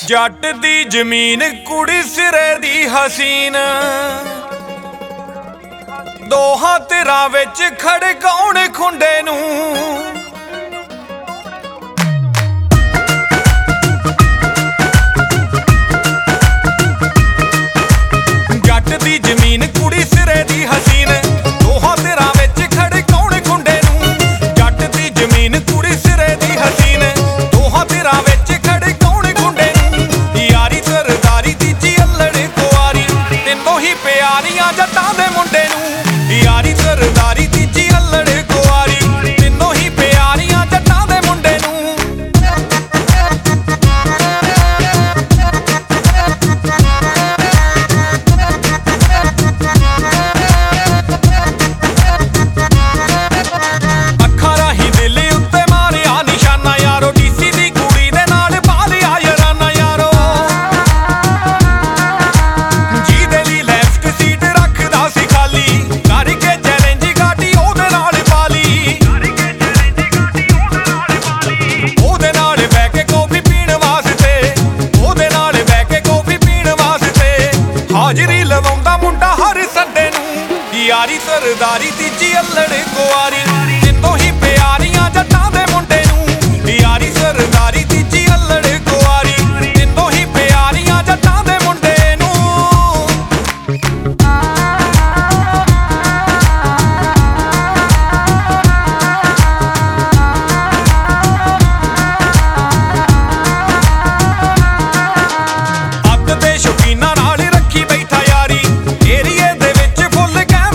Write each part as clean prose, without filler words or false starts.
जट दी जमीन कुड़ी सिरे दी हसीन दोहां तिरां विच खड़काउण खुंडे नूं जट दी जमीन कुड़ी सिरे दी हसीन दोहां तिरां विच खड़काउण खुंडे नूं जट दी जमीन कुड़ी सिरे दी हसीन दोहां तिरां विच खड़काउण खुंडे नूं यारी सरदारी तीजी अल्लड़ कुआरी तिन्नों ही प्यारियां जट्टां दे मुंडे नूं यारी सरदारी तीजी अल्लड़ कुआरी तिन्नों ही प्यारियां जट्टां दे मुंडे नूं ਅੱਖਾਂ ਰਾਹੀਂ ਦਿਲ ਉੱਤੇ ਮਾਰਿਆ ਨਿਸ਼ਾਨਾ ਯਾਰੋ ਡੀਸੀ ਦੀ ਕੁੜੀ ਦੇ ਨਾਲ ਪਾ ਲਿਆ ਯਾਰਾਨਾ ਯਾਰੋ ਜਿਹਦੇ ਲਈ ਲੈਫਟ ਸੀਟ ਰੱਖਦਾ ਸੀ ਖਾਲੀ ਕਰਕੇ ਚੈਲੰਜ ਗਾਟੀ ਉਹਦੇ ਨਾਲ ਪਾ ਲਈ ਉਹਦੇ ਨਾਲ ਬਹਿ ਕੇ ਕੌਫੀ ਪੀਣ ਵਾਸਤੇ ਉਹਦੇ ਨਾਲ ਬਹਿ ਕੇ ਕੌਫੀ ਪੀਣ ਵਾਸਤੇ ਹਾਜ਼ਰੀ ਲਵਾਉਂਦਾ ਮੁੰਡਾ ਹਰ ਸੰਡੇ ਨੂੰ यारी सरदारी तीजी अल्लड़ कुआरी तिन्नों ही प्यारियां जट्टां दे मुंडे नूं यारी सरदारी तीजी अल्लड़ कुआरी तिन्नों ही प्यारियां जट्टां दे मुंडे नूं अत दे शौकीनां नाल रखी बैठा यारी एरिए दे विच फुल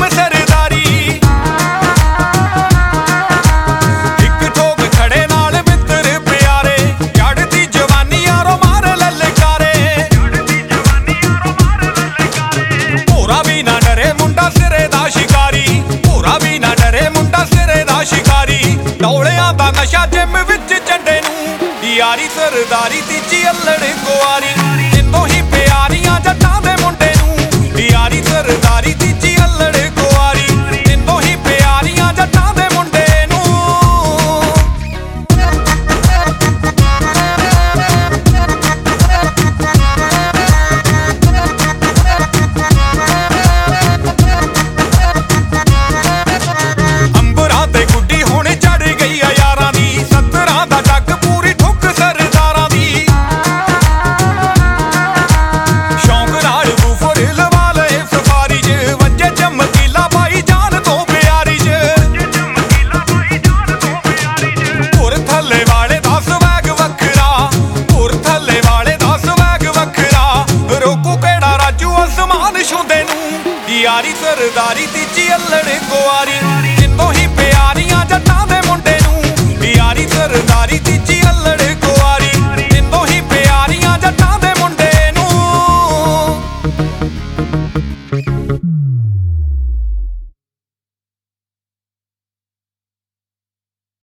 टोलियां दा नशा जिम विच झंडे नूं यारी सरदारी तीजी अल्लड़ कुआरी तिन्नों ही प्यारियां जट्टां दे मुंडे नूं यारी सरदारी तीजी अल्लड़ कुआरी तिन्नों ही प्यारियां जट्टां दे मुंडे नूं अंबरां ते गुड्डी हुण चढ़ गई यारां दी 17 दा जग पूरी ठुक सरदारां दी शौक नाल बूफर लवा लए सफारी च वज्जे चमकीला भाई जान तो प्यारी च पुर थल्ले वाले दा स्वैग वखरा पुर थल्ले वाले दा स्वैग वखरा रोकू केड़ा राजू आसमान छूंदे नूं यारी सरदारी तीजी अल्लड़ कुआरी तिन्नों ही प्यारियां जट्टां दे मुंडे